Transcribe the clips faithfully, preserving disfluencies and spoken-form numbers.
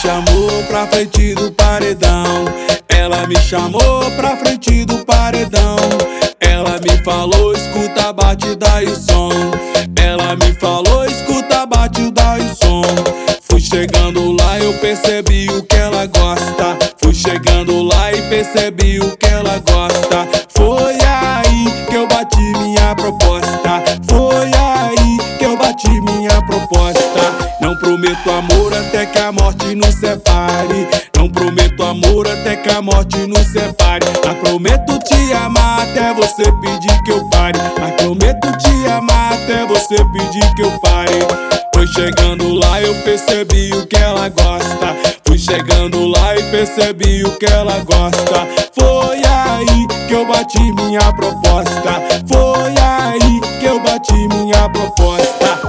chamou pra frente do paredão. Ela me chamou pra frente do paredão. Ela me falou, escuta a batida e o som. Ela me falou, escuta a batida e o som. Fui chegando lá, eu percebi o que ela gosta. Fui chegando lá e percebi o que ela gosta. Foi aí que eu bati minha proposta. Foi aí que eu bati minha proposta. Não prometo amor até que a morte nos separe. Não prometo amor até que a morte nos separe. Mas prometo te amar até você pedir que eu pare. Mas prometo te amar até você pedir que eu pare. Foi chegando lá, eu percebi o que ela gosta. Fui chegando lá e percebi o que ela gosta. Foi aí que eu bati minha proposta. Foi aí que eu bati minha proposta.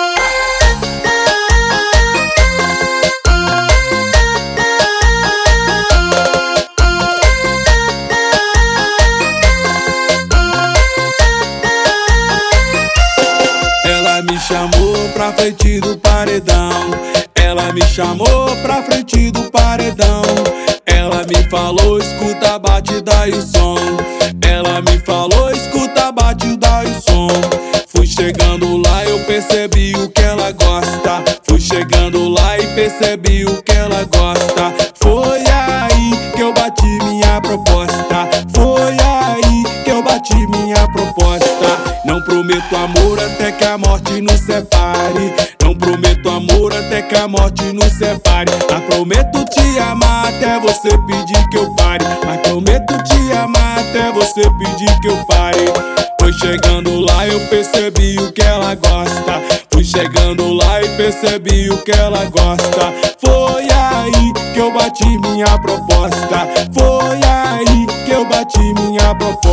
Ela me chamou pra frente do paredão. Ela me chamou pra frente do paredão. Ela me falou, escuta a batida e o som. Ela me falou, escuta a batida e o som. Fui chegando lá, eu percebi o que ela gosta. Fui chegando lá e percebi o que ela gosta. Foi aí que eu bati minha proposta. Foi aí que eu bati minha proposta. Não prometo amor até que a morte nos separe. Não prometo amor até que a morte nos separe. Mas prometo te amar até você pedir que eu pare. Mas prometo te amar até você pedir que eu pare. Foi chegando lá, eu percebi o que ela gosta. Fui chegando lá e percebi o que ela gosta. Foi aí que eu bati minha proposta. Foi aí que eu bati minha proposta.